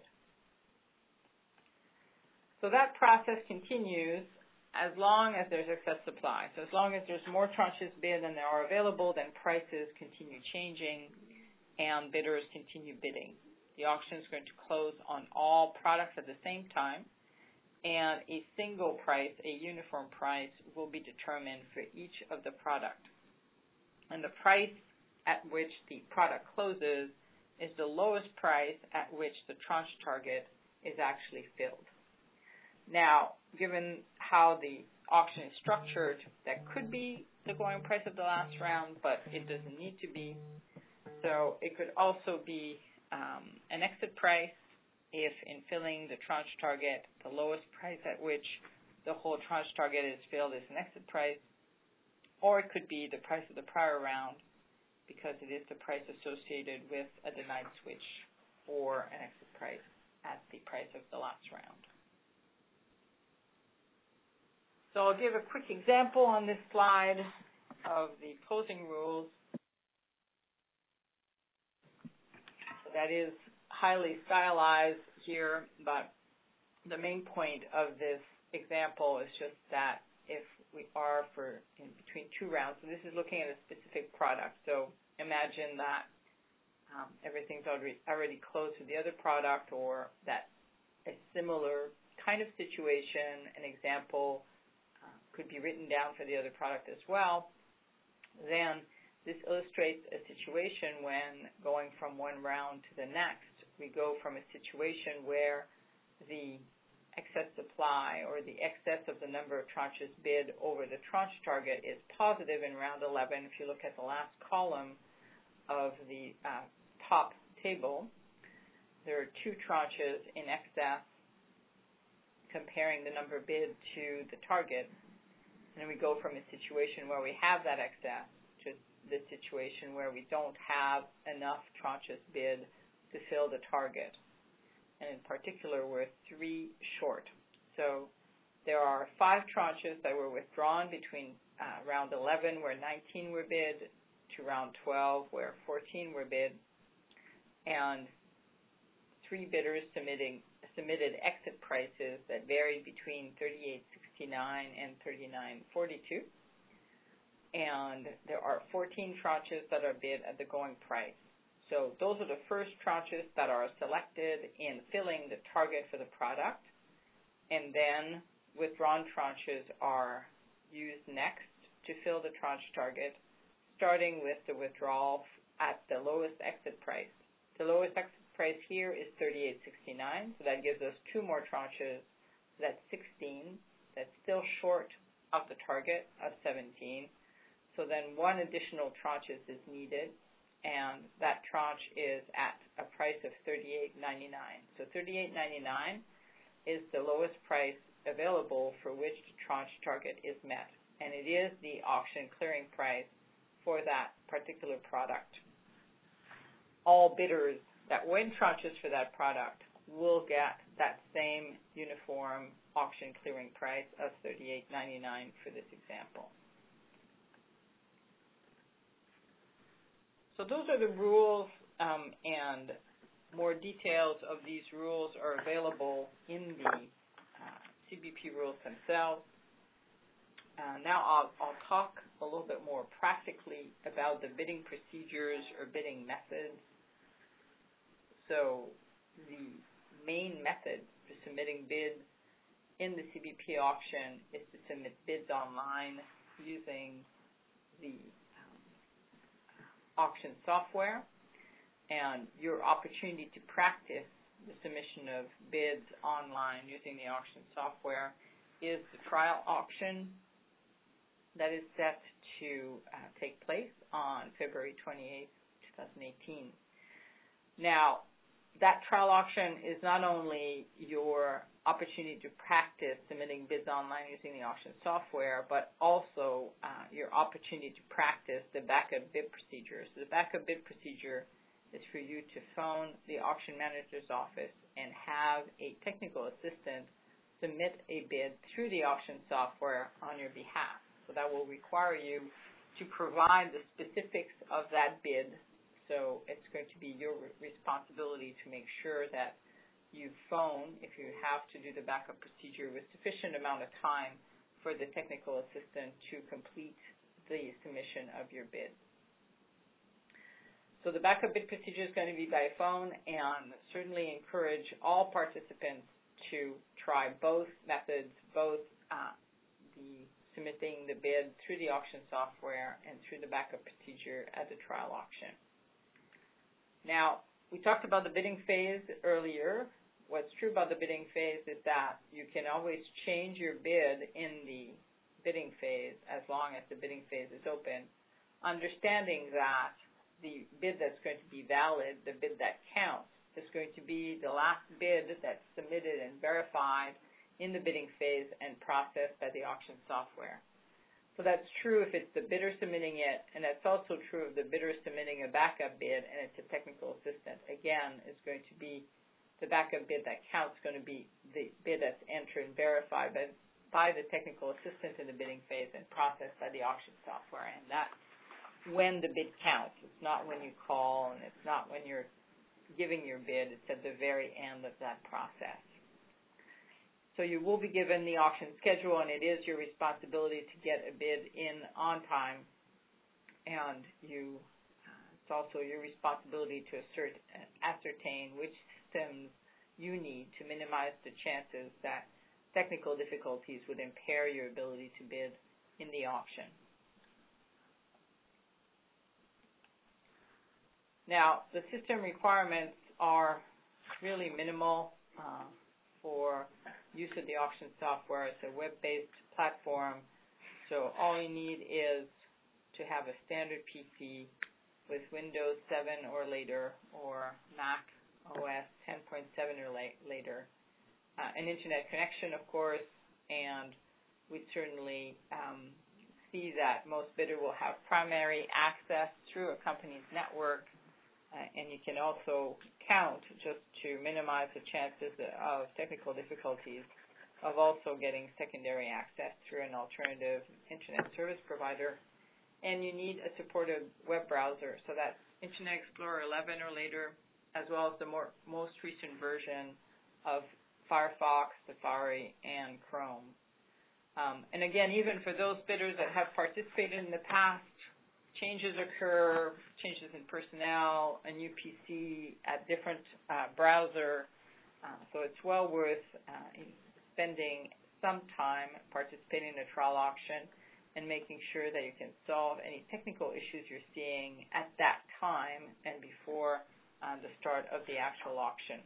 So that process continues as long as there's excess supply. So as long as there's more tranches bid than there are available, then prices continue changing and bidders continue bidding. The auction is going to close on all products at the same time, and a single price, a uniform price, will be determined for each of the product. And the price at which the product closes is the lowest price at which the tranche target is actually filled. Now, given how the auction is structured, that could be the going price of the last round, but it doesn't need to be. So it could also be um, an exit price, if in filling the tranche target, the lowest price at which the whole tranche target is filled is an exit price, or it could be the price of the prior round because it is the price associated with a denied switch, or an exit price at the price of the last round. So I'll give a quick example on this slide of the closing rules. So that is highly stylized here, but the main point of this example is just that if we are for in between two rounds, so this is looking at a specific product. So imagine that um, everything's already, already closed to the other product, or that a similar kind of situation, an example uh, could be written down for the other product as well. Then this illustrates a situation when going from one round to the next, we go from a situation where the excess supply or the excess of the number of tranches bid over the tranche target is positive in round eleven. If you look at the last column of the uh, top table, there are two tranches in excess comparing the number bid to the target. And then we go from a situation where we have that excess to the situation where we don't have enough tranches bid to fill the target. And in particular, we're three short. So there are five tranches that were withdrawn between uh, round eleven, where nineteen were bid, to round twelve, where fourteen were bid, and three bidders submitting submitted exit prices that varied between thirty-eight sixty-nine and thirty-nine forty-two. And there are fourteen tranches that are bid at the going price. So those are the first tranches that are selected in filling the target for the product, and then withdrawn tranches are used next to fill the tranche target, starting with the withdrawal at the lowest exit price. The lowest exit price here is thirty-eight sixty-nine, so that gives us two more tranches. That's sixteen. That's still short of the target of seventeen. So then one additional tranche is needed, and that tranche is at a price of thirty-eight ninety-nine. So thirty-eight ninety-nine is the lowest price available for which the tranche target is met, and it is the auction clearing price for that particular product. All bidders that win tranches for that product will get that same uniform auction clearing price of thirty-eight ninety-nine for this example. So those are the rules, um, and more details of these rules are available in the uh, C B P rules themselves. Uh, now I'll, I'll talk a little bit more practically about the bidding procedures or bidding methods. So the main method for submitting bids in the C B P auction is to submit bids online using the auction software, and your opportunity to practice the submission of bids online using the auction software is the trial auction that is set to uh, take place on February twenty-eighth, twenty eighteen. Now, that trial auction is not only your opportunity to practice submitting bids online using the auction software, but also uh, your opportunity to practice the backup bid procedure. So the backup bid procedure is for you to phone the auction manager's office and have a technical assistant submit a bid through the auction software on your behalf. So that will require you to provide the specifics of that bid. So it's going to be your responsibility to make sure that you phone, if you have to do the backup procedure, with sufficient amount of time for the technical assistant to complete the submission of your bid. So the backup bid procedure is going to be by phone, and certainly encourage all participants to try both methods, both uh, the submitting the bid through the auction software and through the backup procedure at the trial auction. Now, we talked about the bidding phase earlier. What's true about the bidding phase is that you can always change your bid in the bidding phase as long as the bidding phase is open, understanding that the bid that's going to be valid, the bid that counts, is going to be the last bid that's submitted and verified in the bidding phase and processed by the auction software. So that's true if it's the bidder submitting it, and that's also true if the bidder is submitting a backup bid and it's a technical assistant. Again, it's going to be the backup bid that counts going to be the bid that's entered and verified by, by the technical assistant in the bidding phase and processed by the auction software. And that's when the bid counts. It's not when you call, and it's not when you're giving your bid. It's at the very end of that process. So you will be given the auction schedule, and it is your responsibility to get a bid in on time. And you, uh, it's also your responsibility to assert, uh, ascertain which systems you need to minimize the chances that technical difficulties would impair your ability to bid in the auction. Now, the system requirements are really minimal uh, for use of the auction software. It's a web-based platform, so all you need is to have a standard P C with Windows seven or later, or Mac O S ten point seven or la later, uh, an internet connection, of course, and we certainly um, see that most bidder will have primary access through a company's network, uh, and you can also count, just to minimize the chances of technical difficulties, of also getting secondary access through an alternative internet service provider. And you need a supported web browser, so that's Internet Explorer eleven or later, as well as the more, most recent version of Firefox, Safari, and Chrome. Um, and again, even for those bidders that have participated in the past, changes occur, changes in personnel, a new P C, a different uh, browser, uh, so it's well worth uh, spending some time participating in a trial auction and making sure that you can solve any technical issues you're seeing at that time and before uh, the start of the actual auction.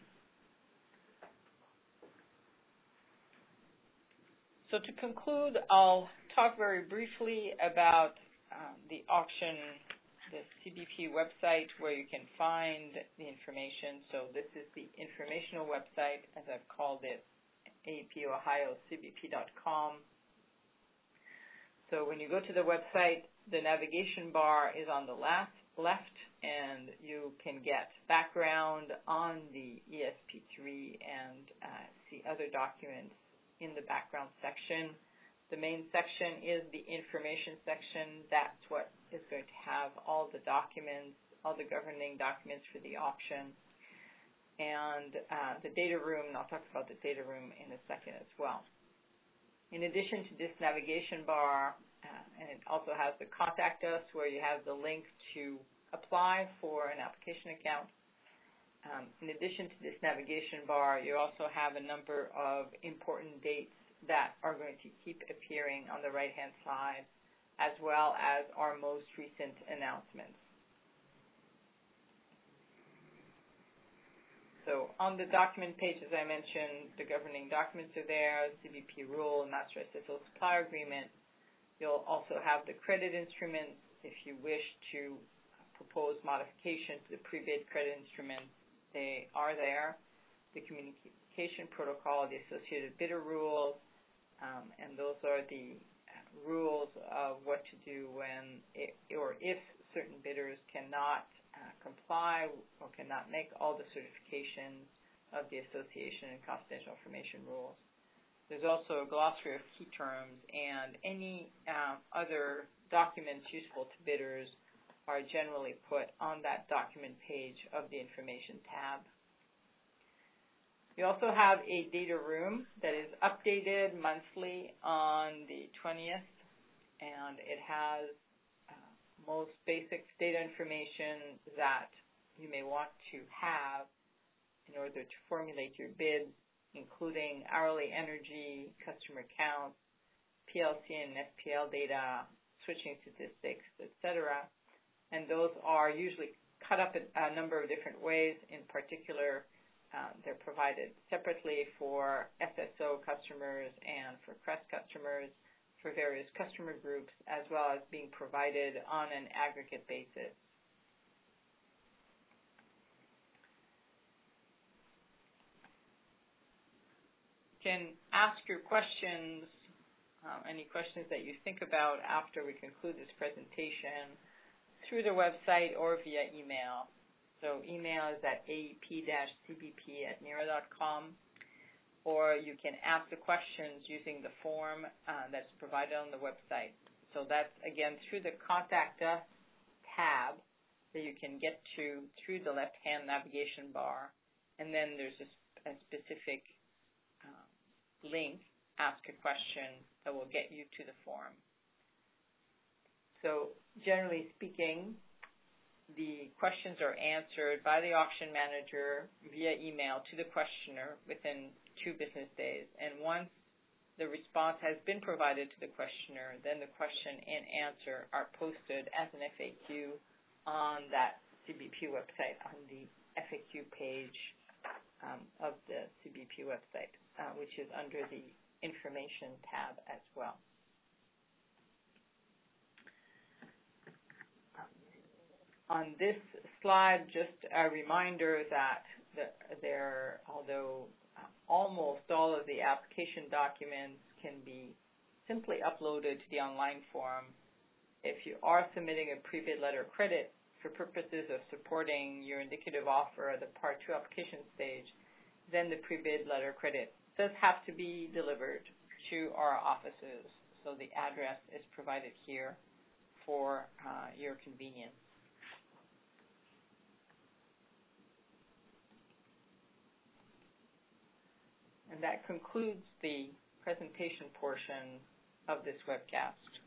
So to conclude, I'll talk very briefly about Um, the auction, the C B P website where you can find the information. So this is the informational website, as I've called it, A E P Ohio C B P dot com. So when you go to the website, the navigation bar is on the left, left, and you can get background on the E S P three and uh, see other documents in the background section. The main section is the information section. That's what is going to have all the documents, all the governing documents for the auction. And uh, the data room, and I'll talk about the data room in a second as well. In addition to this navigation bar, uh, and it also has the Contact Us, where you have the link to apply for an application account. Um, in addition to this navigation bar, you also have a number of important dates that are going to keep appearing on the right-hand side, as well as our most recent announcements. So So on the document page, as I mentioned, the governing documents are there, C B P rule, Master S S O supplier agreement. You'll also have the credit instruments if you wish to propose modification to the pre-bid credit instruments. They are there. The communication protocol, the associated bidder rules, um, and those are the rules of what to do when it, or if certain bidders cannot uh, comply or cannot make all the certifications of the association and confidential information rules. There's also a glossary of key terms, and any uh, other documents useful to bidders are generally put on that document page of the information tab. We also have a data room that is updated monthly on the twentieth, and it has uh, most basic data information that you may want to have in order to formulate your bids, including hourly energy, customer counts, P L C and S P L data, switching statistics, et cetera. And those are usually cut up in a number of different ways. In particular, Um, they're provided separately for S S O customers and for CREST customers, for various customer groups, as well as being provided on an aggregate basis. You can ask your questions, uh, any questions that you think about after we conclude this presentation, through the website or via email. So email is at A E P C B P at NERA dot com, or you can ask the questions using the form uh, that's provided on the website. So that's, again, through the Contact Us tab that you can get to through the left-hand navigation bar, and then there's a, a specific uh, link, Ask a Question, that will get you to the form. So generally speaking, the questions are answered by the auction manager via email to the questioner within two business days. And once the response has been provided to the questioner, then the question and answer are posted as an F A Q on that C B P website, on the F A Q page um, of the C B P website, uh, which is under the Information tab as well. On this slide, just a reminder that the, there, although almost all of the application documents can be simply uploaded to the online form, if you are submitting a pre-bid letter of credit for purposes of supporting your indicative offer at the Part two application stage, then the pre-bid letter of credit does have to be delivered to our offices. So the address is provided here for uh, your convenience. And that concludes the presentation portion of this webcast.